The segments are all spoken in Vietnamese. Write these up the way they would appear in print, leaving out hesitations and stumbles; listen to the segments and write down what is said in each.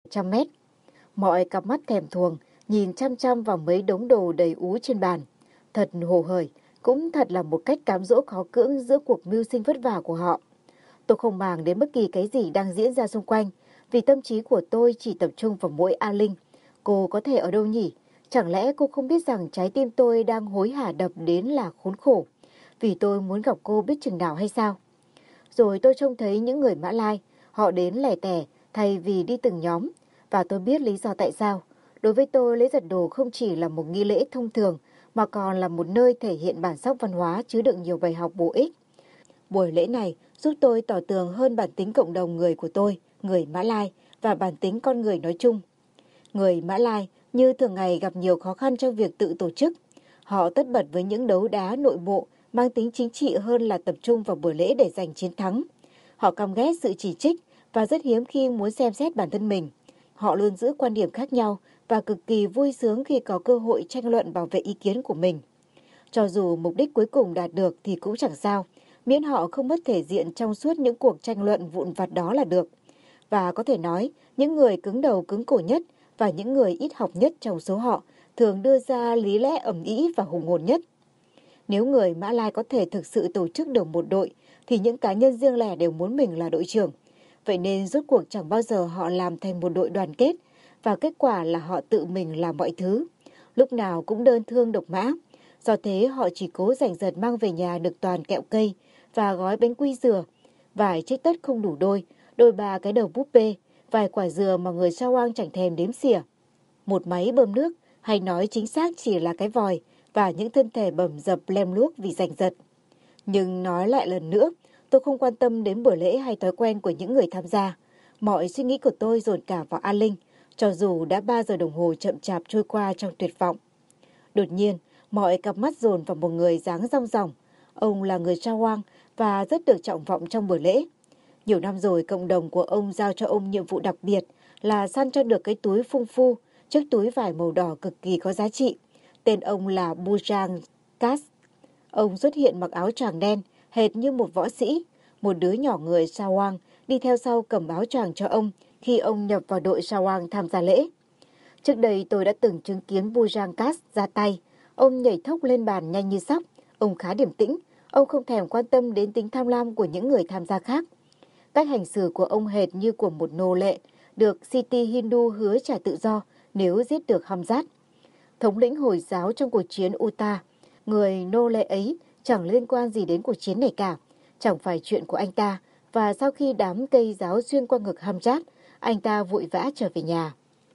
trăm mét. Mọi cặp mắt thèm thuồng nhìn chăm chăm vào mấy đống đồ đầy ú trên bàn. Thật hồ hởi, cũng thật là một cách cám dỗ khó cưỡng giữa cuộc mưu sinh vất vả của họ. Tôi không màng đến bất kỳ cái gì đang diễn ra xung quanh, vì tâm trí của tôi chỉ tập trung vào mỗi A Linh. Cô có thể ở đâu nhỉ? Chẳng lẽ cô không biết rằng trái tim tôi đang hối hả đập đến là khốn khổ, vì tôi muốn gặp cô biết chừng nào hay sao? Rồi tôi trông thấy những người Mã Lai, họ đến lẻ tẻ thay vì đi từng nhóm, và tôi biết lý do tại sao. Đối với tôi, lễ giặt đồ không chỉ là một nghi lễ thông thường, mà còn là một nơi thể hiện bản sắc văn hóa chứa đựng nhiều bài học bổ ích. Buổi lễ này giúp tôi tỏ tường hơn bản tính cộng đồng người của tôi, người Mã Lai, và bản tính con người nói chung. Người Mã Lai như thường ngày gặp nhiều khó khăn trong việc tự tổ chức. Họ tất bật với những đấu đá nội bộ mang tính chính trị hơn là tập trung vào buổi lễ để giành chiến thắng. Họ căm ghét sự chỉ trích và rất hiếm khi muốn xem xét bản thân mình. Họ luôn giữ quan điểm khác nhau và cực kỳ vui sướng khi có cơ hội tranh luận bảo vệ ý kiến của mình. Cho dù mục đích cuối cùng đạt được thì cũng chẳng sao, miễn họ không mất thể diện trong suốt những cuộc tranh luận vụn vặt đó là được. Và có thể nói, những người cứng đầu cứng cổ nhất và những người ít học nhất trong số họ thường đưa ra lý lẽ ầm ĩ và hùng hồn nhất. Nếu người Mã Lai có thể thực sự tổ chức được một đội, thì những cá nhân riêng lẻ đều muốn mình là đội trưởng. Vậy nên rốt cuộc chẳng bao giờ họ làm thành một đội đoàn kết, và kết quả là họ tự mình làm mọi thứ. Lúc nào cũng đơn thương độc mã. Do thế họ chỉ cố giành giật mang về nhà được toàn kẹo cây và gói bánh quy dừa, vài chiếc tất không đủ đôi ba cái đầu búp bê, vài quả dừa mà người Sao Hoang chẳng thèm đếm xỉa. Một máy bơm nước, hay nói chính xác chỉ là cái vòi, và những thân thể bầm dập lem luốc vì giành giật. Nhưng nói lại lần nữa, tôi không quan tâm đến buổi lễ hay thói quen của những người tham gia. Mọi suy nghĩ của tôi dồn cả vào An Linh, cho dù đã 3 giờ đồng hồ chậm chạp trôi qua trong tuyệt vọng. Đột nhiên, mọi cặp mắt dồn vào một người dáng rong ròng. Ông là người Sao Hoang và rất được trọng vọng trong buổi lễ. Nhiều năm rồi, cộng đồng của ông giao cho ông nhiệm vụ đặc biệt là săn cho được cái túi phung phu, chiếc túi vải màu đỏ cực kỳ có giá trị. Tên ông là Bujang Kas. Ông xuất hiện mặc áo choàng đen, hệt như một võ sĩ. Một đứa nhỏ người Sao Hoang đi theo sau cầm áo choàng cho ông khi ông nhập vào đội Sao Hoang tham gia lễ. Trước đây tôi đã từng chứng kiến Bujang Kas ra tay. Ông nhảy thốc lên bàn nhanh như sóc. Ông khá điềm tĩnh. Ông không thèm quan tâm đến tính tham lam của những người tham gia khác. Cách hành xử của ông hệt như của một nô lệ, được Siti Hindu hứa trả tự do nếu giết được Hamzat, thống lĩnh Hồi giáo trong cuộc chiến Uta. Người nô lệ ấy chẳng liên quan gì đến cuộc chiến này cả, chẳng phải chuyện của anh ta, và sau khi đám cây giáo xuyên qua ngực Hamzat, anh ta vội vã trở về nhà.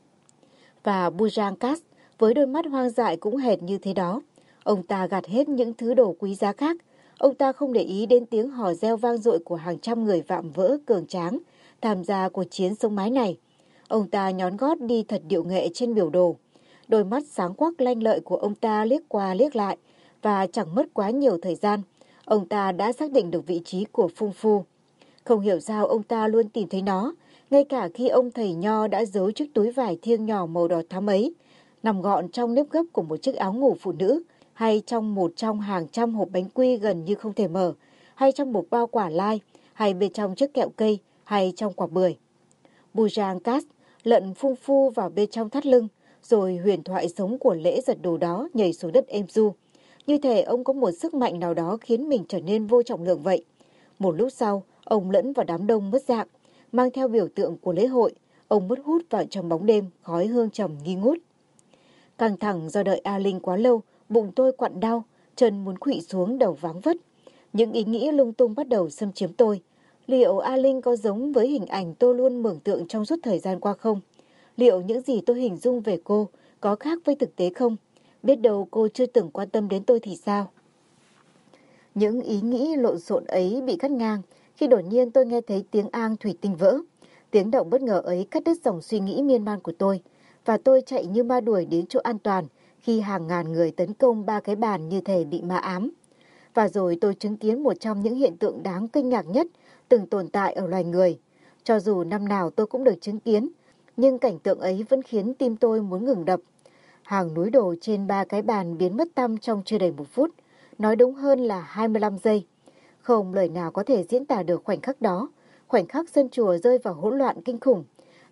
Và Bujang Kas với đôi mắt hoang dại cũng hệt như thế đó. Ông ta gạt hết những thứ đồ quý giá khác. Ông ta không để ý đến tiếng hò reo vang dội của hàng trăm người vạm vỡ cường tráng tham gia cuộc chiến sống mái này. Ông ta nhón gót đi thật điệu nghệ trên biểu đồ. Đôi mắt sáng quắc lanh lợi của ông ta liếc qua liếc lại, và chẳng mất quá nhiều thời gian, ông ta đã xác định được vị trí của Phung Phu. Không hiểu sao ông ta luôn tìm thấy nó, ngay cả khi ông thầy nho đã giấu chiếc túi vải thiêng nhỏ màu đỏ thắm ấy, nằm gọn trong nếp gấp của một chiếc áo ngủ phụ nữ, hay trong một trong hàng trăm hộp bánh quy gần như không thể mở, hay trong một bao quả lai, hay bên trong chiếc kẹo cây, hay trong quả bưởi. Bujang Kas lận Phung Phu vào bên trong thắt lưng, rồi huyền thoại sống của lễ giật đồ đó nhảy xuống đất êm du. Như thể ông có một sức mạnh nào đó khiến mình trở nên vô trọng lượng vậy. Một lúc sau, ông lẫn vào đám đông mất dạng, mang theo biểu tượng của lễ hội. Ông mất hút vào trong bóng đêm, khói hương trầm nghi ngút. Căng thẳng do đợi A Linh quá lâu, bụng tôi quặn đau, chân muốn khuỵu xuống, đầu váng vất. Những ý nghĩ lung tung bắt đầu xâm chiếm tôi. Liệu A Linh có giống với hình ảnh tôi luôn mường tượng trong suốt thời gian qua không? Liệu những gì tôi hình dung về cô có khác với thực tế không? Biết đâu cô chưa từng quan tâm đến tôi thì sao? Những ý nghĩ lộn xộn ấy bị cắt ngang khi đột nhiên tôi nghe thấy tiếng ang thủy tinh vỡ. Tiếng động bất ngờ ấy cắt đứt dòng suy nghĩ miên man của tôi, và tôi chạy như ma đuổi đến chỗ an toàn khi hàng ngàn người tấn công ba cái bàn như thể bị ma ám. Và rồi tôi chứng kiến một trong những hiện tượng đáng kinh ngạc nhất từng tồn tại ở loài người. Cho dù năm nào tôi cũng được chứng kiến, nhưng cảnh tượng ấy vẫn khiến tim tôi muốn ngừng đập. Hàng núi đồ trên ba cái bàn biến mất tăm trong chưa đầy 1 phút, nói đúng hơn là 25 giây. Không lời nào có thể diễn tả được khoảnh khắc đó, khoảnh khắc sân chùa rơi vào hỗn loạn kinh khủng.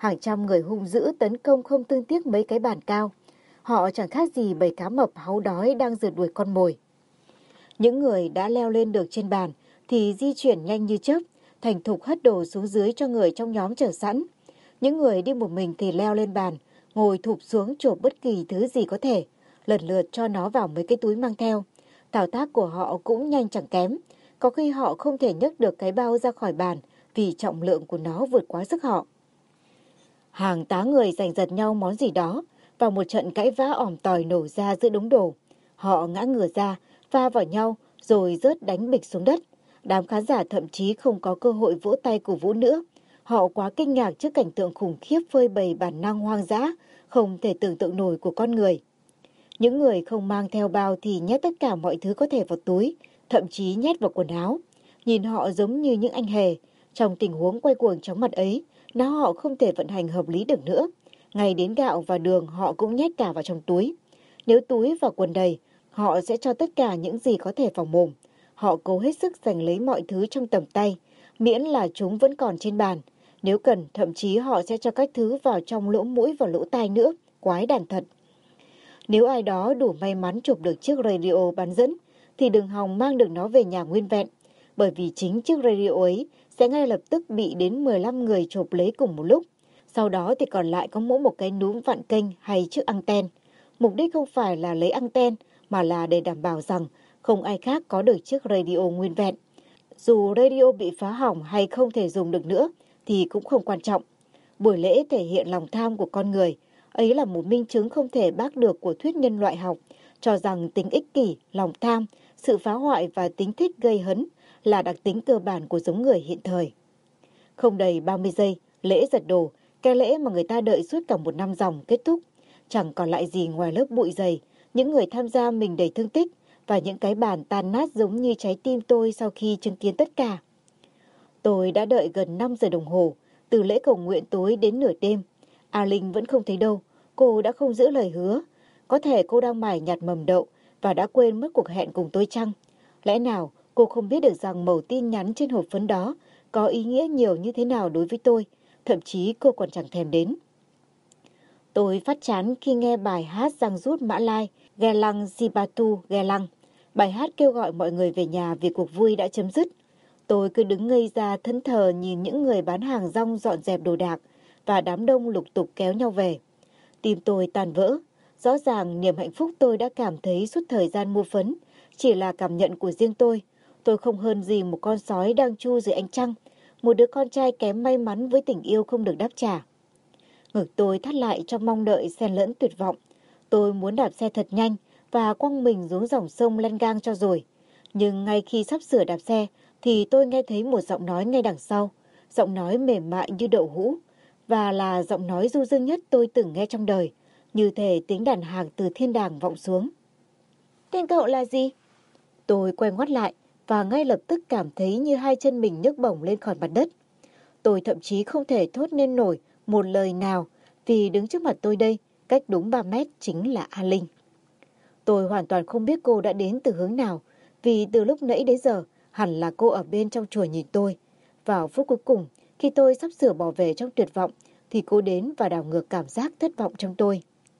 Hàng trăm người hung dữ tấn công không thương tiếc mấy cái bàn cao. Họ chẳng khác gì bầy cá mập háu đói đang rượt đuổi con mồi. Những người đã leo lên được trên bàn thì di chuyển nhanh như chớp, thành thục hất đồ xuống dưới cho người trong nhóm chờ sẵn. Những người đi một mình thì leo lên bàn, ngồi thụp xuống chộp bất kỳ thứ gì có thể, lần lượt cho nó vào mấy cái túi mang theo. Thao tác của họ cũng nhanh chẳng kém, có khi họ không thể nhấc được cái bao ra khỏi bàn vì trọng lượng của nó vượt quá sức họ. Hàng tá người giành giật nhau món gì đó, và một trận cãi vã ỏm tỏi nổ ra giữa đống đồ. Họ ngã ngửa ra, va vào nhau rồi rớt đánh bịch xuống đất. Đám khán giả thậm chí không có cơ hội vỗ tay cổ vũ nữa. Họ quá kinh ngạc trước cảnh tượng khủng khiếp phơi bày bản năng hoang dã, không thể tưởng tượng nổi của con người. Những người không mang theo bao thì nhét tất cả mọi thứ có thể vào túi, thậm chí nhét vào quần áo. Nhìn họ giống như những anh hề. Trong tình huống quay cuồng chóng mặt ấy, não họ không thể vận hành hợp lý được nữa. Ngay đến gạo và đường họ cũng nhét cả vào trong túi. Nếu túi và quần đầy, họ sẽ cho tất cả những gì có thể vào mồm. Họ cố hết sức giành lấy mọi thứ trong tầm tay, miễn là chúng vẫn còn trên bàn. Nếu cần, thậm chí họ sẽ cho các thứ vào trong lỗ mũi và lỗ tai nữa. Quái đản thật. Nếu ai đó đủ may mắn chụp được chiếc radio bán dẫn, thì đừng hòng mang được nó về nhà nguyên vẹn. Bởi vì chính chiếc radio ấy sẽ ngay lập tức bị đến 15 người chụp lấy cùng một lúc. Sau đó thì còn lại có mỗi một cái núm vặn kênh hay chiếc anten. Mục đích không phải là lấy anten, mà là để đảm bảo rằng không ai khác có được chiếc radio nguyên vẹn. Dù radio bị phá hỏng hay không thể dùng được nữa thì cũng không quan trọng. Buổi lễ thể hiện lòng tham của con người. Ấy là một minh chứng không thể bác được của thuyết nhân loại học, cho rằng tính ích kỷ, lòng tham, sự phá hoại và tính thích gây hấn là đặc tính cơ bản của giống người hiện thời. Không đầy 30 giây, lễ giật đồ, cái lễ mà người ta đợi suốt cả một năm ròng kết thúc. Chẳng còn lại gì ngoài lớp bụi dày, những người tham gia mình đầy thương tích và những cái bàn tan nát giống như trái tim tôi sau khi chứng kiến tất cả. Tôi đã đợi gần 5 giờ đồng hồ, từ lễ cầu nguyện tối đến nửa đêm. A Linh vẫn không thấy đâu, cô đã không giữ lời hứa. Có thể cô đang mải nhặt mầm đậu và đã quên mất cuộc hẹn cùng tôi chăng? Lẽ nào cô không biết được rằng mẩu tin nhắn trên hộp phấn đó có ý nghĩa nhiều như thế nào đối với tôi, thậm chí cô còn chẳng thèm đến. Tôi phát chán khi nghe bài hát giăng rút Mã Lai, Ghe Lăng Sipatu Ghe Lăng. Bài hát kêu gọi mọi người về nhà vì cuộc vui đã chấm dứt. Tôi cứ đứng ngây ra thẫn thờ nhìn những người bán hàng rong dọn dẹp đồ đạc và đám đông lục tục kéo nhau về. Tim tôi tan vỡ. Rõ ràng niềm hạnh phúc tôi đã cảm thấy suốt thời gian mua phấn chỉ là cảm nhận của riêng tôi. Tôi không hơn gì một con sói đang chu dưới ánh trăng, một đứa con trai kém may mắn với tình yêu không được đáp trả. Ngực tôi thắt lại trong mong đợi xen lẫn tuyệt vọng. Tôi muốn đạp xe thật nhanh và quăng mình xuống dòng sông lăn gang cho rồi. Nhưng ngay khi sắp sửa đạp xe thì tôi nghe thấy một giọng nói ngay đằng sau. Giọng nói mềm mại như đậu hũ, và là giọng nói du dương nhất tôi từng nghe trong đời, như thể tiếng đàn hạc từ thiên đàng vọng xuống. Tên cậu là gì? Tôi quay ngoắt lại và ngay lập tức cảm thấy như hai chân mình nhấc bổng lên khỏi mặt đất. Tôi thậm chí không thể thốt nên nổi một lời nào vì đứng trước mặt tôi đây, cách đúng 3 mét chính là A Linh. Tôi hoàn toàn không biết cô đã đến từ hướng nào, vì từ lúc nãy đến giờ hẳn là cô ở bên trong chùa nhìn tôi. Vào phút cuối cùng, khi tôi sắp sửa bỏ về trong tuyệt vọng, thì cô đến và đảo ngược cảm giác thất vọng trong tôi.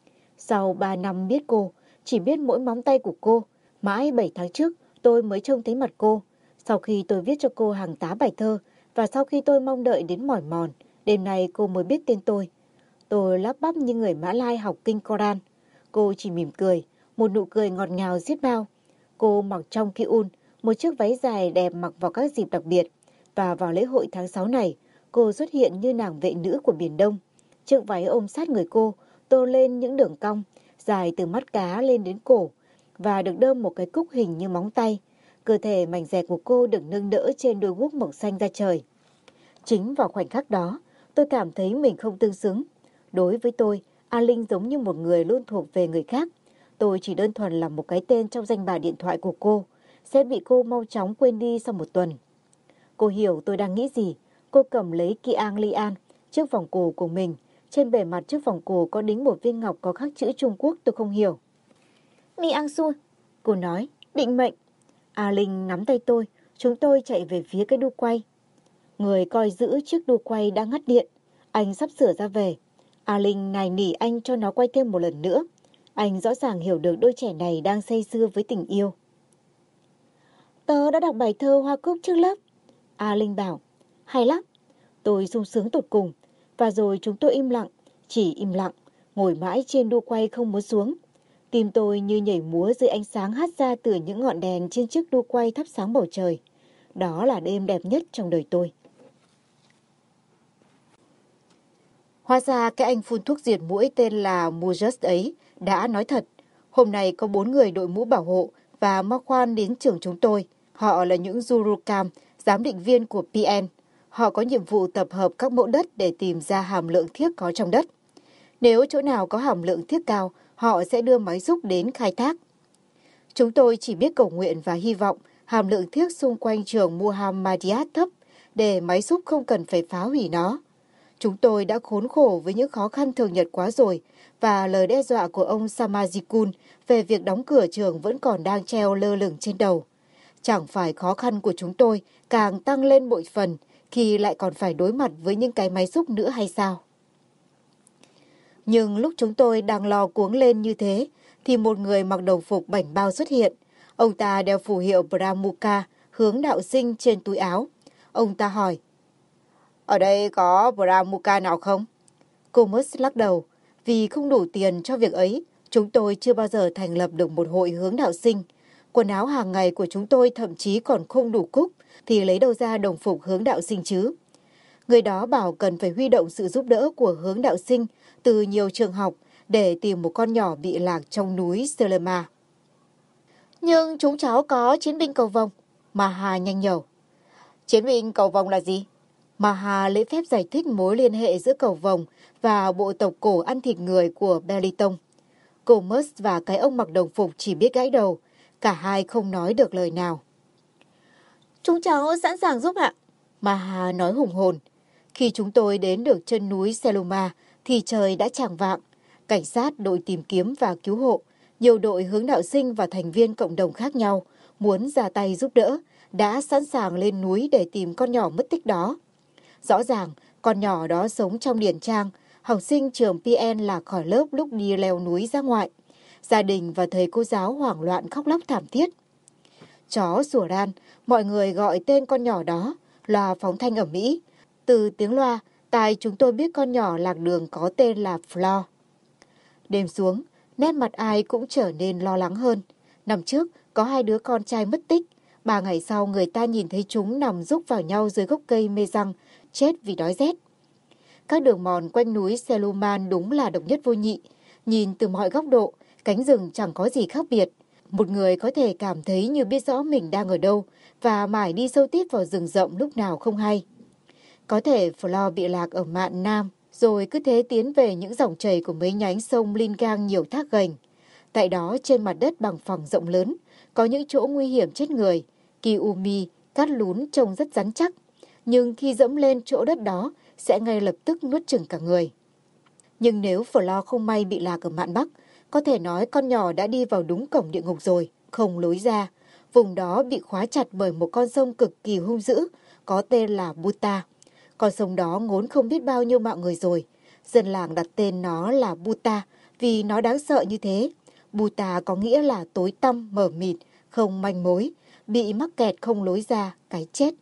Sau 3 năm biết cô, chỉ biết mỗi móng tay của cô, mãi 7 tháng trước tôi mới trông thấy mặt cô. Sau khi tôi viết cho cô hàng tá bài thơ, và sau khi tôi mong đợi đến mỏi mòn, đêm nay cô mới biết tên tôi. Tôi lắp bắp như người Mã Lai học kinh Koran. Cô chỉ mỉm cười, một nụ cười ngọt ngào xiết bao. Cô mặc trong kiun, một chiếc váy dài đẹp mặc vào các dịp đặc biệt. Và vào lễ hội tháng 6 này, cô xuất hiện như nàng vệ nữ của Biển Đông. Chiếc váy ôm sát người cô, tô lên những đường cong, dài từ mắt cá lên đến cổ, và được đơm một cái cúc hình như móng tay. Cơ thể mảnh dẻ của cô được nâng đỡ trên đôi guốc màu xanh da trời. Chính vào khoảnh khắc đó, tôi cảm thấy mình không tương xứng. Đối với tôi, A Linh giống như một người luôn thuộc về người khác. Tôi chỉ đơn thuần là một cái tên trong danh bạ điện thoại của cô, sẽ bị cô mau chóng quên đi sau một tuần. Cô hiểu tôi đang nghĩ gì. Cô cầm lấy Kiang Lian, chiếc vòng cổ của mình. Trên bề mặt chiếc vòng cổ có đính một viên ngọc có khắc chữ Trung Quốc tôi không hiểu. Mi Ang Su, cô nói, định mệnh. A Linh nắm tay tôi, chúng tôi chạy về phía cái đu quay. Người coi giữ chiếc đu quay đã ngắt điện. Anh sắp sửa ra về. A Linh nài nỉ anh cho nó quay thêm một lần nữa. Anh rõ ràng hiểu được đôi trẻ này đang say sưa với tình yêu. Tớ đã đọc bài thơ Hoa Cúc trước lớp. A Linh bảo. Hay lắm. Tôi sung sướng tột cùng. Và rồi chúng tôi im lặng, chỉ im lặng, ngồi mãi trên đu quay không muốn xuống. Tim tôi như nhảy múa dưới ánh sáng hắt ra từ những ngọn đèn trên chiếc đu quay thắp sáng bầu trời. Đó là đêm đẹp nhất trong đời tôi. Hóa ra cái anh phun thuốc diệt muỗi tên là Mujus ấy đã nói thật. Hôm nay có 4 người đội mũ bảo hộ và mo khoan đến trường chúng tôi. Họ là những Jurukam, giám định viên của PN. Họ có nhiệm vụ tập hợp các mẫu đất để tìm ra hàm lượng thiếc có trong đất. Nếu chỗ nào có hàm lượng thiếc cao, họ sẽ đưa máy xúc đến khai thác. Chúng tôi chỉ biết cầu nguyện và hy vọng hàm lượng thiếc xung quanh trường Muhammadiyah thấp để máy xúc không cần phải phá hủy nó. Chúng tôi đã khốn khổ với những khó khăn thường nhật quá rồi và lời đe dọa của ông Samajikun về việc đóng cửa trường vẫn còn đang treo lơ lửng trên đầu. Chẳng phải khó khăn của chúng tôi càng tăng lên bội phần khi lại còn phải đối mặt với những cái máy xúc nữa hay sao? Nhưng lúc chúng tôi đang lo cuống lên như thế, thì một người mặc đồng phục bảnh bao xuất hiện. Ông ta đeo phù hiệu Brahmuka, hướng đạo sinh trên túi áo. Ông ta hỏi, ở đây có Brahmuka nào không? Comus lắc đầu, vì không đủ tiền cho việc ấy, chúng tôi chưa bao giờ thành lập được một hội hướng đạo sinh. Quần áo hàng ngày của chúng tôi thậm chí còn không đủ cúc, thì lấy đâu ra đồng phục hướng đạo sinh chứ? Người đó bảo cần phải huy động sự giúp đỡ của hướng đạo sinh từ nhiều trường học để tìm một con nhỏ bị lạc trong núi Selema. Nhưng chúng cháu có chiến binh cầu vồng. Maha nhanh nhẩu. Chiến binh cầu vồng là gì? Maha lễ phép giải thích mối liên hệ giữa cầu vồng và bộ tộc cổ ăn thịt người của Belitung. Comus và cái ông mặc đồng phục chỉ biết gãi đầu. Cả hai không nói được lời nào. Chúng cháu sẵn sàng giúp ạ. Maha nói hùng hồn. Khi chúng tôi đến được chân núi Seluma thì trời đã chạng vạng. Cảnh sát, đội tìm kiếm và cứu hộ, nhiều đội hướng đạo sinh và thành viên cộng đồng khác nhau muốn ra tay giúp đỡ, đã sẵn sàng lên núi để tìm con nhỏ mất tích đó. Rõ ràng, con nhỏ đó sống trong điển trang, học sinh trường PN lạc khỏi lớp lúc đi leo núi ra ngoại. Gia đình và thầy cô giáo hoảng loạn khóc lóc thảm thiết. Chó sủa ran, mọi người gọi tên con nhỏ đó, loa phóng thanh ở Mỹ. Từ tiếng loa, tai chúng tôi biết con nhỏ lạc đường có tên là Flo. Đêm xuống, nét mặt ai cũng trở nên lo lắng hơn. Năm trước, có 2 đứa con trai mất tích. 3 ngày sau, người ta nhìn thấy chúng nằm rúc vào nhau dưới gốc cây mê răng, chết vì đói rét. Các đường mòn quanh núi Seluman đúng là độc nhất vô nhị. Nhìn từ mọi góc độ, cánh rừng chẳng có gì khác biệt. Một người có thể cảm thấy như biết rõ mình đang ở đâu và mải đi sâu tít vào rừng rộng lúc nào không hay. Có thể Flo bị lạc ở mạn Nam, rồi cứ thế tiến về những dòng chảy của mấy nhánh sông Lingang nhiều thác gành. Tại đó trên mặt đất bằng phẳng rộng lớn, có những chỗ nguy hiểm chết người. Kiumi, cát lún trông rất rắn chắc, nhưng khi dẫm lên chỗ đất đó sẽ ngay lập tức nuốt chửng cả người. Nhưng nếu Flo không may bị lạc ở mạn Bắc, có thể nói con nhỏ đã đi vào đúng cổng địa ngục rồi, không lối ra. Vùng đó bị khóa chặt bởi một con sông cực kỳ hung dữ, có tên là Buta. Con sông đó ngốn không biết bao nhiêu mạng người rồi. Dân làng đặt tên nó là Buta vì nó đáng sợ như thế. Buta có nghĩa là tối tăm, mờ mịt, không manh mối, bị mắc kẹt không lối ra, cái chết.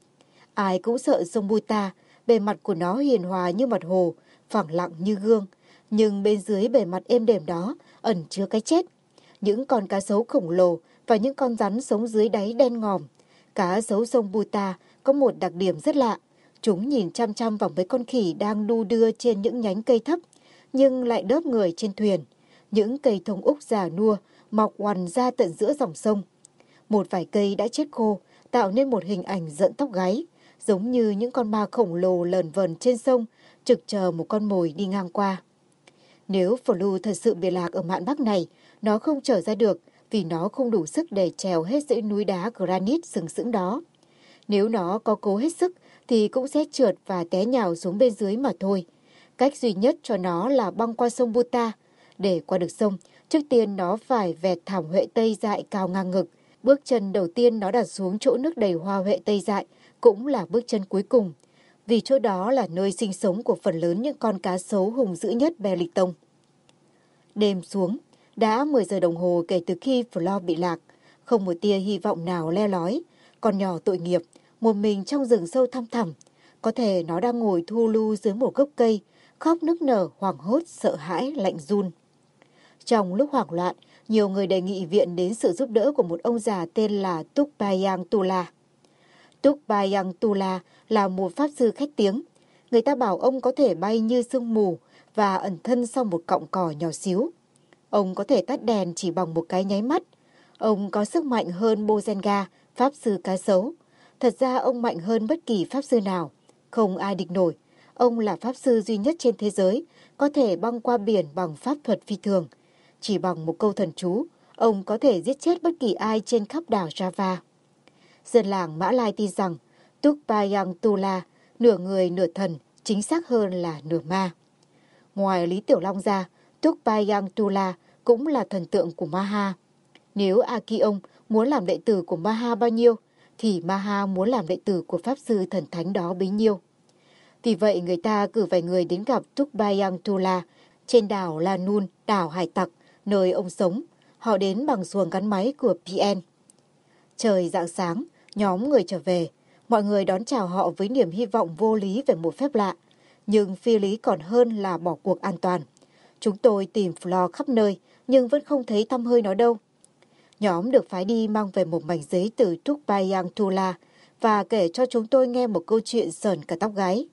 Ai cũng sợ sông Buta, bề mặt của nó hiền hòa như mặt hồ, phẳng lặng như gương. Nhưng bên dưới bề mặt êm đềm đó ẩn chứa cái chết. Những con cá sấu khổng lồ và những con rắn sống dưới đáy đen ngòm. Cá sấu sông Buta có một đặc điểm rất lạ. Chúng nhìn chăm chăm vào mấy con khỉ đang đu đưa trên những nhánh cây thấp, nhưng lại đớp người trên thuyền. Những cây thông úc già nua mọc oằn ra tận giữa dòng sông. Một vài cây đã chết khô, tạo nên một hình ảnh giận tóc gáy, giống như những con ma khổng lồ lờn vờn trên sông, trực chờ một con mồi đi ngang qua. Nếu Flu thật sự bị lạc ở mạn Bắc này, nó không trở ra được vì nó không đủ sức để trèo hết dãy núi đá granite sừng sững đó. Nếu nó có cố hết sức thì cũng sẽ trượt và té nhào xuống bên dưới mà thôi. Cách duy nhất cho nó là băng qua sông Buta. Để qua được sông, trước tiên nó phải vẹt thảm huệ tây dại cao ngang ngực. Bước chân đầu tiên nó đặt xuống chỗ nước đầy hoa huệ tây dại cũng là bước chân cuối cùng. vì chỗ đó là nơi sinh sống của phần lớn những con cá sấu hung dữ nhất Belitung. Đêm xuống, đã 10 giờ đồng hồ kể từ khi Flor bị lạc, không một tia hy vọng nào le lói. Con nhỏ tội nghiệp, một mình trong rừng sâu thăm thẳm, có thể nó đang ngồi thu lu dưới một gốc cây, khóc nức nở, hoảng hốt, sợ hãi, lạnh run. Trong lúc hoảng loạn, nhiều người đề nghị viện đến sự giúp đỡ của một ông già tên là Tukbayang Tula. Tukbayang Tula là một pháp sư khét tiếng. Người ta bảo ông có thể bay như sương mù và ẩn thân sau một cọng cỏ nhỏ xíu. Ông có thể tắt đèn chỉ bằng một cái nháy mắt. Ông có sức mạnh hơn Bozenga, pháp sư cá sấu. Thật ra ông mạnh hơn bất kỳ pháp sư nào. Không ai địch nổi. Ông là pháp sư duy nhất trên thế giới, có thể băng qua biển bằng pháp thuật phi thường. Chỉ bằng một câu thần chú, ông có thể giết chết bất kỳ ai trên khắp đảo Java. Dân làng Mã Lai tin rằng Tukbayang Tula, nửa người nửa thần, chính xác hơn là nửa ma. Ngoài Lý Tiểu Long ra, Tukbayang Tula cũng là thần tượng của Maha. Nếu Akiong muốn làm đệ tử của Maha bao nhiêu, thì Maha muốn làm đệ tử của pháp sư thần thánh đó bấy nhiêu. Vì vậy người ta cử vài người đến gặp Tukbayang Tula trên đảo La Nun, đảo Hải Tặc, nơi ông sống. Họ đến bằng xuồng gắn máy của PN. Trời rạng sáng, nhóm người trở về. Mọi người đón chào họ với niềm hy vọng vô lý về một phép lạ. Nhưng phi lý còn hơn là bỏ cuộc an toàn. Chúng tôi tìm Flor khắp nơi, nhưng vẫn không thấy tăm hơi nó đâu. Nhóm được phái đi mang về một mảnh giấy từ Tukbayang Tula và kể cho chúng tôi nghe một câu chuyện sởn cả tóc gáy.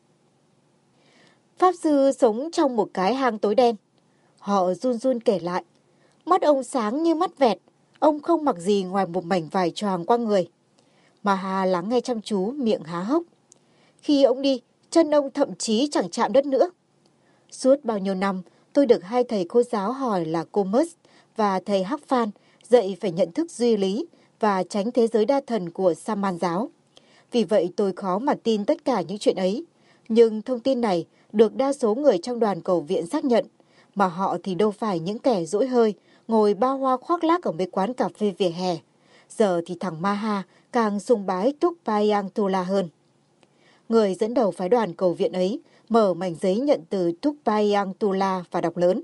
Pháp sư sống trong một cái hang tối đen. Họ run run kể lại. Mắt ông sáng như mắt vẹt. Ông không mặc gì ngoài một mảnh vải choàng qua người. Maha lắng nghe chăm chú, miệng há hốc. Khi ông đi, chân ông thậm chí chẳng chạm đất nữa. Suốt bao nhiêu năm, tôi được hai thầy cô giáo hỏi là cô Mus và thầy Hắc Phan dạy phải nhận thức duy lý và tránh thế giới đa thần của Saman giáo. Vì vậy tôi khó mà tin tất cả những chuyện ấy. Nhưng thông tin này được đa số người trong đoàn cầu viện xác nhận, mà họ thì đâu phải những kẻ dỗi hơi, ngồi ba hoa khoác lác ở mấy quán cà phê vỉa hè. Giờ thì thằng Maha càng sùng bái Tukbayang Tula hơn. Người dẫn đầu phái đoàn cầu viện ấy mở mảnh giấy nhận từ Tukbayang Tula và đọc lớn.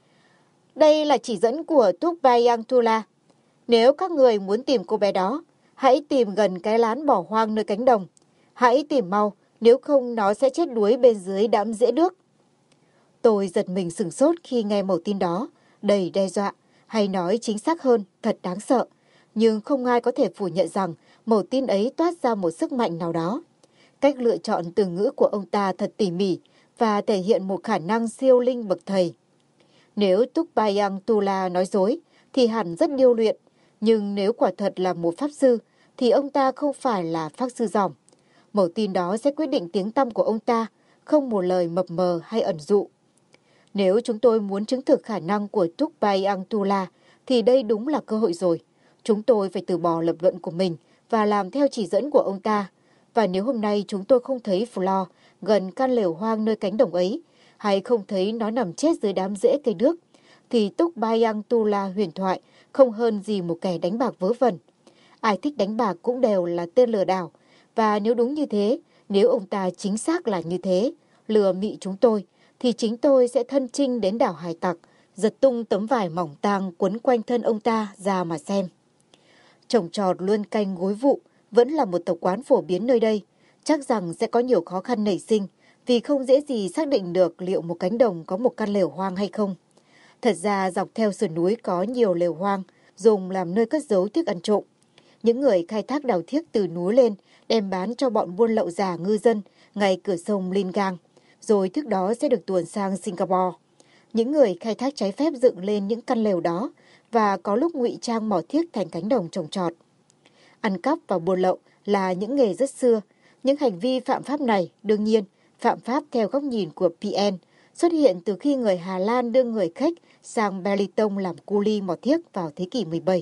Đây là chỉ dẫn của Tukbayang Tula. Nếu các người muốn tìm cô bé đó, hãy tìm gần cái lán bỏ hoang nơi cánh đồng. Hãy tìm mau, nếu không nó sẽ chết đuối bên dưới đám rễ đước. Tôi giật mình sửng sốt khi nghe mẩu tin đó, đầy đe dọa, hay nói chính xác hơn, thật đáng sợ. Nhưng không ai có thể phủ nhận rằng mẩu tin ấy toát ra một sức mạnh nào đó. Cách lựa chọn từ ngữ của ông ta thật tỉ mỉ và thể hiện một khả năng siêu linh bậc thầy. Nếu Tukbayang Tula nói dối thì hẳn rất điêu luyện, nhưng nếu quả thật là một pháp sư thì ông ta không phải là pháp sư giỏm. Mẩu tin đó sẽ quyết định tiếng tăm của ông ta, không một lời mập mờ hay ẩn dụ. Nếu chúng tôi muốn chứng thực khả năng của Tukbayang Tula thì đây đúng là cơ hội rồi. Chúng tôi phải từ bỏ lập luận của mình và làm theo chỉ dẫn của ông ta. Và nếu hôm nay chúng tôi không thấy Flor gần căn lều hoang nơi cánh đồng ấy, hay không thấy nó nằm chết dưới đám rễ cây đước, thì Tukbayang Tula huyền thoại không hơn gì một kẻ đánh bạc vớ vẩn. Ai thích đánh bạc cũng đều là tên lừa đảo. Và nếu đúng như thế, nếu ông ta chính xác là như thế, lừa mị chúng tôi, thì chính tôi sẽ thân chinh đến đảo Hải Tặc, giật tung tấm vải mỏng tang quấn quanh thân ông ta ra mà xem. Trồng trọt luân canh gối vụ vẫn là một tập quán phổ biến nơi đây. Chắc rằng sẽ có nhiều khó khăn nảy sinh, vì không dễ gì xác định được liệu một cánh đồng có một căn lều hoang hay không. Thật ra dọc theo sườn núi có nhiều lều hoang, dùng làm nơi cất giấu thức ăn trộm. Những người khai thác đào thiếc từ núi lên đem bán cho bọn buôn lậu già ngư dân ngay cửa sông Lingang, rồi thức đó sẽ được tuồn sang Singapore. Những người khai thác trái phép dựng lên những căn lều đó và có lúc ngụy trang mỏ thiếc thành cánh đồng trồng trọt. Ăn cắp và buôn lậu là những nghề rất xưa. Những hành vi phạm pháp này, đương nhiên, phạm pháp theo góc nhìn của PN, xuất hiện từ khi người Hà Lan đưa người khách sang Belitung làm cu li mỏ thiếc vào thế kỷ 17.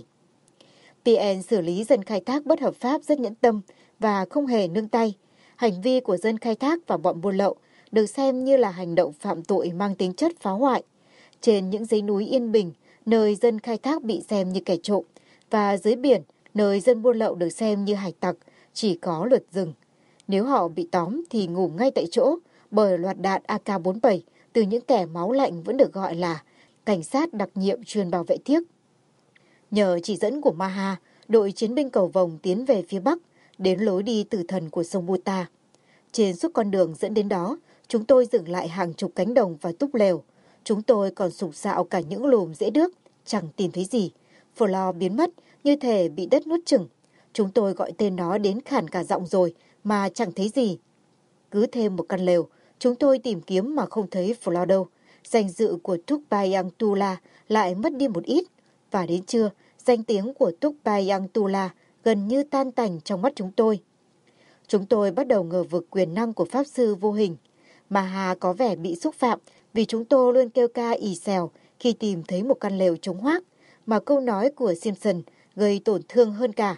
PN xử lý dân khai thác bất hợp pháp rất nhẫn tâm và không hề nương tay. Hành vi của dân khai thác và bọn buôn lậu được xem như là hành động phạm tội mang tính chất phá hoại. Trên những dãy núi yên bình, nơi dân khai thác bị xem như kẻ trộm, và dưới biển, nơi dân buôn lậu được xem như hải tặc, chỉ có luật rừng. Nếu họ bị tóm thì ngủ ngay tại chỗ, bởi loạt đạn AK-47 từ những kẻ máu lạnh vẫn được gọi là cảnh sát đặc nhiệm chuyên bảo vệ thiếc. Nhờ chỉ dẫn của Maha, đội chiến binh cầu vồng tiến về phía bắc, đến lối đi tử thần của sông Buta. Trên suốt con đường dẫn đến đó, chúng tôi dừng lại hàng chục cánh đồng và túp lều. Chúng tôi còn sục sạo cả những lùm rễ đước, chẳng tìm thấy gì. Flor biến mất, như thể bị đất nuốt chửng. Chúng tôi gọi tên nó đến khản cả giọng rồi, mà chẳng thấy gì. Cứ thêm một căn lều, chúng tôi tìm kiếm mà không thấy Flor đâu. Danh dự của Tukbayang Tula lại mất đi một ít. Và đến trưa, danh tiếng của Tukbayang Tula gần như tan tành trong mắt chúng tôi. Chúng tôi bắt đầu ngờ vực quyền năng của Pháp Sư vô hình. Maha có vẻ bị xúc phạm vì chúng tôi luôn kêu ca ì xèo khi tìm thấy một căn lều trống hoác, mà câu nói của Simpson gây tổn thương hơn cả.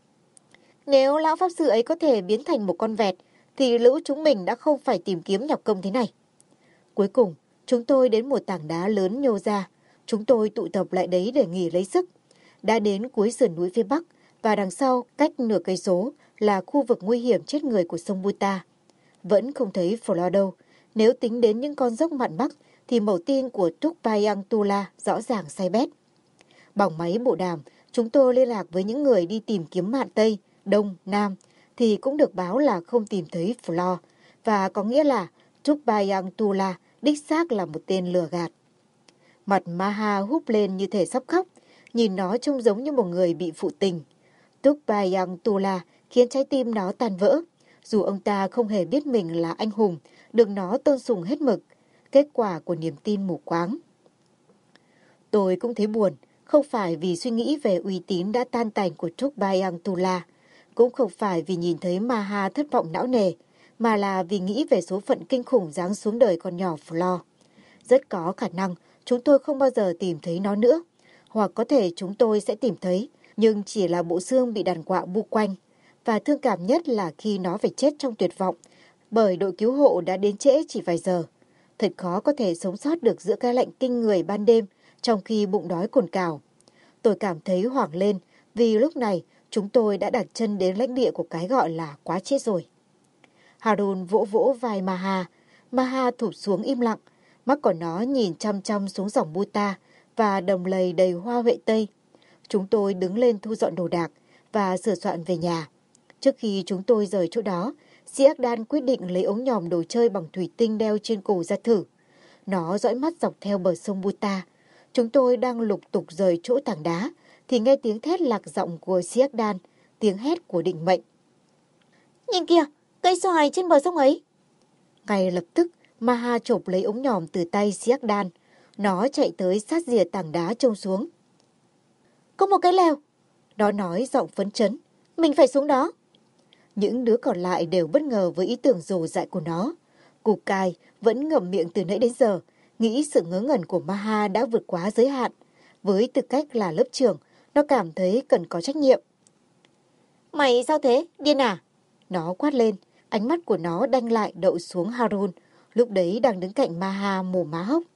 Nếu lão Pháp Sư ấy có thể biến thành một con vẹt, thì lũ chúng mình đã không phải tìm kiếm nhọc công thế này. Cuối cùng, chúng tôi đến một tảng đá lớn nhô ra. Chúng tôi tụ tập lại đấy để nghỉ lấy sức. Đã đến cuối sườn núi phía bắc, và đằng sau, cách nửa cây số, là khu vực nguy hiểm chết người của sông Buta. Vẫn không thấy Flor đâu. Nếu tính đến những con dốc mạn bắc, thì mẩu tin của Tukbayang Tula rõ ràng sai bét. Bằng máy bộ đàm, chúng tôi liên lạc với những người đi tìm kiếm mạn Tây, Đông, Nam, thì cũng được báo là không tìm thấy Flor, và có nghĩa là Tukbayang Tula đích xác là một tên lừa gạt. Mặt Maha húp lên như thể sắp khóc, nhìn nó trông giống như một người bị phụ tình. Tukbayang Tula khiến trái tim nó tan vỡ, dù ông ta không hề biết mình là anh hùng, được nó tôn sùng hết mực, kết quả của niềm tin mù quáng. Tôi cũng thấy buồn, không phải vì suy nghĩ về uy tín đã tan tành của Tukbayang Tula, cũng không phải vì nhìn thấy Maha thất vọng não nề, mà là vì nghĩ về số phận kinh khủng giáng xuống đời con nhỏ Flor. Rất có khả năng chúng tôi không bao giờ tìm thấy nó nữa, hoặc có thể chúng tôi sẽ tìm thấy, nhưng chỉ là bộ xương bị đàn quạ bu quanh. Và thương cảm nhất là khi nó phải chết trong tuyệt vọng, bởi đội cứu hộ đã đến trễ chỉ vài giờ. Thật khó có thể sống sót được giữa cái lạnh kinh người ban đêm, trong khi bụng đói cồn cào. Tôi cảm thấy hoảng lên, vì lúc này chúng tôi đã đặt chân đến lãnh địa của cái gọi là quá chết rồi. Harun vỗ vỗ vai Maha. Maha thụp xuống im lặng, mắt của nó nhìn chăm chăm xuống dòng Buta và đồng lầy đầy hoa huệ tây. Chúng tôi đứng lên thu dọn đồ đạc và sửa soạn về nhà. Trước khi chúng tôi rời chỗ đó, Siakdan quyết định lấy ống nhòm đồ chơi bằng thủy tinh đeo trên cổ ra thử. Nó dõi mắt dọc theo bờ sông Buta. Chúng tôi đang lục tục rời chỗ tảng đá, thì nghe tiếng thét lạc giọng của Siakdan, tiếng hét của định mệnh. Nhìn kìa, cây xoài trên bờ sông ấy. Ngay lập tức, Maha chộp lấy ống nhòm từ tay Siakdan. Nó chạy tới sát rìa tảng đá trông xuống. Có một cái lều. Nó nói giọng phấn chấn. Mình phải xuống đó. Những đứa còn lại đều bất ngờ với ý tưởng rồ dại của nó. Cục cài vẫn ngậm miệng từ nãy đến giờ, nghĩ sự ngớ ngẩn của Maha đã vượt quá giới hạn. Với tư cách là lớp trưởng, nó cảm thấy cần có trách nhiệm. Mày sao thế? Điên à? Nó quát lên, ánh mắt của nó đanh lại đậu xuống Harun, lúc đấy đang đứng cạnh Maha mồm má hốc.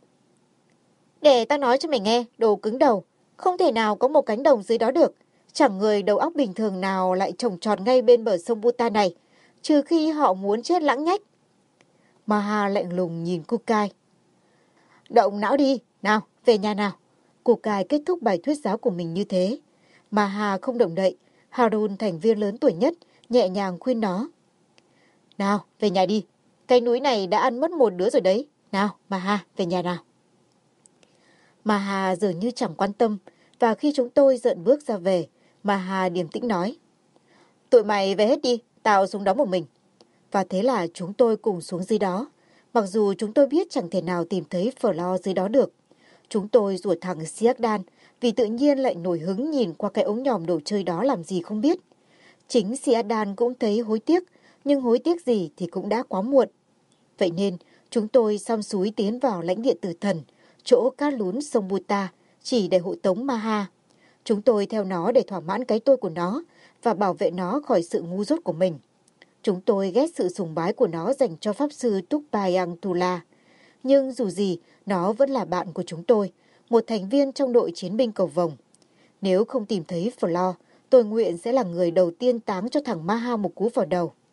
Để tao nói cho mày nghe, đồ cứng đầu. Không thể nào có một cánh đồng dưới đó được. Chẳng người đầu óc bình thường nào lại trồng trọt ngay bên bờ sông Buta này, trừ khi họ muốn chết lãng nhách. Maha lạnh lùng nhìn Kukai. Động não đi, nào, về nhà nào. Kukai kết thúc bài thuyết giáo của mình như thế. Maha không động đậy. Harun, thành viên lớn tuổi nhất, nhẹ nhàng khuyên nó. Nào, về nhà đi. Cái núi này đã ăn mất một đứa rồi đấy. Nào, Maha, về nhà nào. Maha dường như chẳng quan tâm, và khi chúng tôi dợn bước ra về, Maha điềm tĩnh nói. Tụi mày về hết đi, tao xuống đó một mình. Và thế là chúng tôi cùng xuống dưới đó. Mặc dù chúng tôi biết chẳng thể nào tìm thấy Flor dưới đó được. Chúng tôi rủa thẳng Siakdan, vì tự nhiên lại nổi hứng nhìn qua cái ống nhòm đồ chơi đó làm gì không biết. Chính Siakdan cũng thấy hối tiếc, nhưng hối tiếc gì thì cũng đã quá muộn. Vậy nên, chúng tôi xăm xúi tiến vào lãnh địa tử thần, chỗ cát lún sông Buta, chỉ để hộ tống Maha. Chúng tôi theo nó để thỏa mãn cái tôi của nó và bảo vệ nó khỏi sự ngu dốt của mình. Chúng tôi ghét sự sùng bái của nó dành cho Pháp Sư Tukbayang Tula. Nhưng dù gì, nó vẫn là bạn của chúng tôi, một thành viên trong đội chiến binh cầu vồng. Nếu không tìm thấy Flor, tôi nguyện sẽ là người đầu tiên táng cho thằng Maha một cú vào đầu.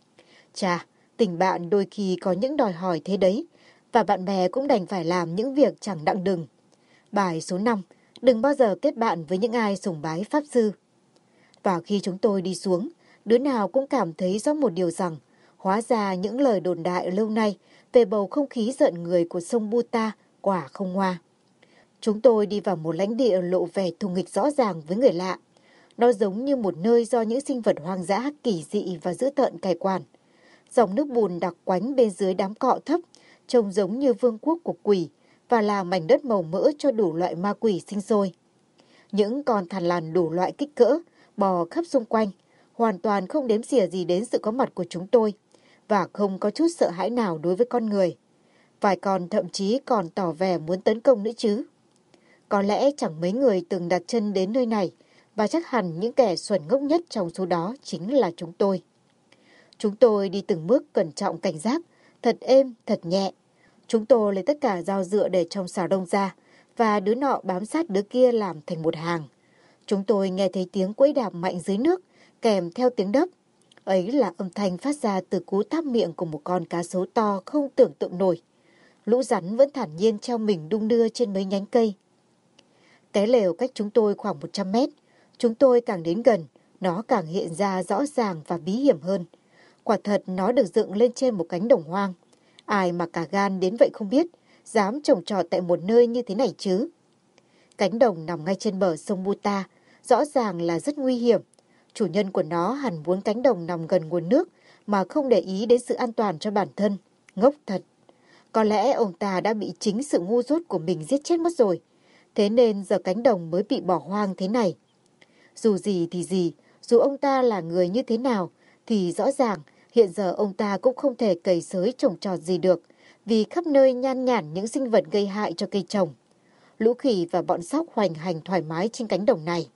Chà, tình bạn đôi khi có những đòi hỏi thế đấy, và bạn bè cũng đành phải làm những việc chẳng đặng đừng. Bài số 5, đừng bao giờ kết bạn với những ai sùng bái Pháp Sư. Và khi chúng tôi đi xuống, đứa nào cũng cảm thấy rõ một điều rằng, hóa ra những lời đồn đại lâu nay về bầu không khí giận người của sông Buta quả không hoa. Chúng tôi đi vào một lãnh địa lộ vẻ thù nghịch rõ ràng với người lạ. Nó giống như một nơi do những sinh vật hoang dã kỳ dị và dữ tợn cai quản. Dòng nước bùn đặc quánh bên dưới đám cọ thấp, trông giống như vương quốc của quỷ và là mảnh đất màu mỡ cho đủ loại ma quỷ sinh sôi. Những con thằn lằn đủ loại kích cỡ bò khắp xung quanh, hoàn toàn không đếm xỉa gì đến sự có mặt của chúng tôi và không có chút sợ hãi nào đối với con người. Vài con thậm chí còn tỏ vẻ muốn tấn công nữa chứ. Có lẽ chẳng mấy người từng đặt chân đến nơi này, và chắc hẳn những kẻ xuẩn ngốc nhất trong số đó chính là chúng tôi. Chúng tôi đi từng bước cẩn trọng cảnh giác, thật êm, thật nhẹ. Chúng tôi lấy tất cả dao dựa để trong xào đông ra, và đứa nọ bám sát đứa kia làm thành một hàng. Chúng tôi nghe thấy tiếng quẫy đạp mạnh dưới nước, kèm theo tiếng đớp. Ấy là âm thanh phát ra từ cú táp miệng của một con cá sấu to không tưởng tượng nổi. Lũ rắn vẫn thản nhiên treo mình đung đưa trên mấy nhánh cây. Cái lều cách chúng tôi khoảng 100 mét. Chúng tôi càng đến gần, nó càng hiện ra rõ ràng và bí hiểm hơn. Quả thật nó được dựng lên trên một cánh đồng hoang. Ai mà cả gan đến vậy không biết, dám trồng trọt tại một nơi như thế này chứ. Cánh đồng nằm ngay trên bờ sông Buta, rõ ràng là rất nguy hiểm. Chủ nhân của nó hẳn muốn cánh đồng nằm gần nguồn nước mà không để ý đến sự an toàn cho bản thân. Ngốc thật. Có lẽ ông ta đã bị chính sự ngu dốt của mình giết chết mất rồi. Thế nên giờ cánh đồng mới bị bỏ hoang thế này. Dù gì thì gì, dù ông ta là người như thế nào, thì rõ ràng hiện giờ ông ta cũng không thể cày xới trồng trọt gì được, vì khắp nơi nhan nhản những sinh vật gây hại cho cây trồng. Lũ khỉ và bọn sóc hoành hành thoải mái trên cánh đồng này.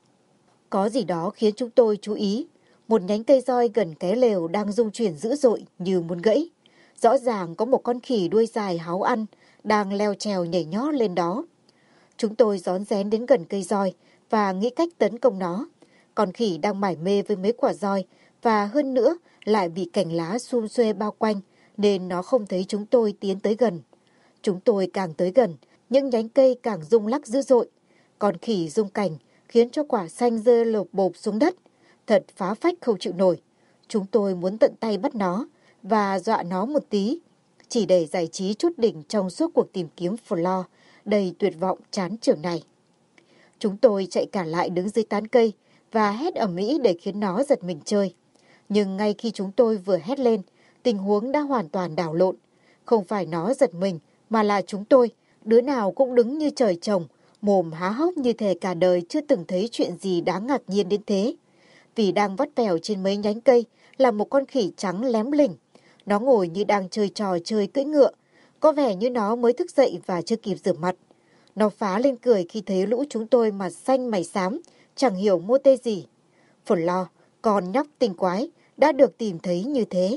Có gì đó khiến chúng tôi chú ý. Một nhánh cây roi gần cái lều đang rung chuyển dữ dội như muốn gãy. Rõ ràng có một con khỉ đuôi dài háo ăn, đang leo trèo nhảy nhót lên đó. Chúng tôi rón rén đến gần cây roi và nghĩ cách tấn công nó. Con khỉ đang mải mê với mấy quả roi và hơn nữa lại bị cành lá sum xuê bao quanh nên nó không thấy chúng tôi tiến tới gần. Chúng tôi càng tới gần, những nhánh cây càng rung lắc dữ dội. Con khỉ rung cành khiến cho quả xanh rơi lộp bộp xuống đất. Thật phá phách không chịu nổi. Chúng tôi muốn tận tay bắt nó và dọa nó một tí, chỉ để giải trí chút đỉnh trong suốt cuộc tìm kiếm Flor đầy tuyệt vọng chán chường này. Chúng tôi chạy cả lại đứng dưới tán cây và hét ầm ĩ để khiến nó giật mình chơi. Nhưng ngay khi chúng tôi vừa hét lên, tình huống đã hoàn toàn đảo lộn. Không phải nó giật mình, mà là chúng tôi, đứa nào cũng đứng như trời trồng, mồm há hốc như thể cả đời chưa từng thấy chuyện gì đáng ngạc nhiên đến thế. Vì đang vắt vẻo trên mấy nhánh cây là một con khỉ trắng lém lỉnh. Nó ngồi như đang chơi trò chơi cưỡi ngựa, có vẻ như nó mới thức dậy và chưa kịp rửa mặt. Nó phá lên cười khi thấy lũ chúng tôi mặt xanh mày xám, chẳng hiểu mô tê gì. Flor, con nhóc tinh quái, đã được tìm thấy như thế.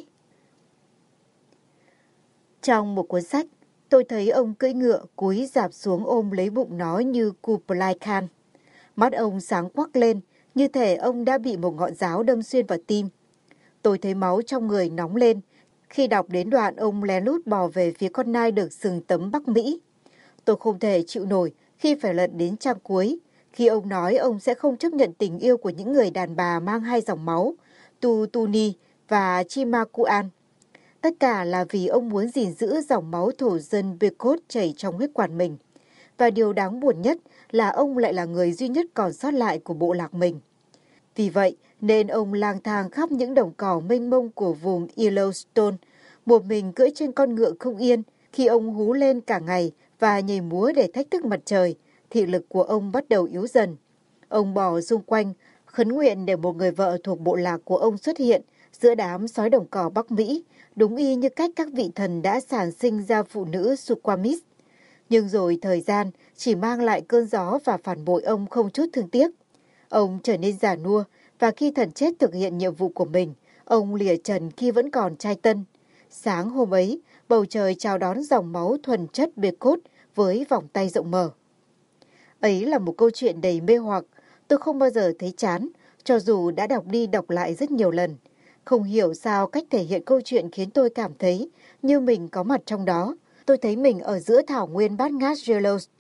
Trong một cuốn sách, tôi thấy ông cưỡi ngựa cúi rạp xuống ôm lấy bụng nó như Kublai Khan. Mắt ông sáng quắc lên, như thể ông đã bị một ngọn giáo đâm xuyên vào tim. Tôi thấy máu trong người nóng lên khi đọc đến đoạn ông lén lút bò về phía con nai được sừng tấm Bắc Mỹ. Tôi không thể chịu nổi khi phải lật đến trang cuối, khi ông nói ông sẽ không chấp nhận tình yêu của những người đàn bà mang hai dòng máu, Tutuni và Chimakuan. Tất cả là vì ông muốn gìn giữ dòng máu thổ dân Bekot chảy trong huyết quản mình. Và điều đáng buồn nhất là ông lại là người duy nhất còn sót lại của bộ lạc mình. Vì vậy nên ông lang thang khắp những đồng cỏ mênh mông của vùng Yellowstone, một mình cưỡi trên con ngựa không yên. Khi ông hú lên cả ngày và nhảy múa để thách thức mặt trời, thị lực của ông bắt đầu yếu dần. Ông bò xung quanh, khấn nguyện để một người vợ thuộc bộ lạc của ông xuất hiện giữa đám sói đồng cỏ Bắc Mỹ, đúng y như cách các vị thần đã sản sinh ra phụ nữ Suquamish. Nhưng rồi thời gian chỉ mang lại cơn gió và phản bội ông không chút thương tiếc. Ông trở nên già nua và khi thần chết thực hiện nhiệm vụ của mình, ông lìa trần khi vẫn còn trai tân. Sáng hôm ấy, bầu trời chào đón dòng máu thuần chất Bekot với vòng tay rộng mở. Ấy là một câu chuyện đầy mê hoặc, tôi không bao giờ thấy chán, cho dù đã đọc đi đọc lại rất nhiều lần. Không hiểu sao cách thể hiện câu chuyện khiến tôi cảm thấy như mình có mặt trong đó. Tôi thấy mình ở giữa thảo nguyên bát ngát Yellowstone.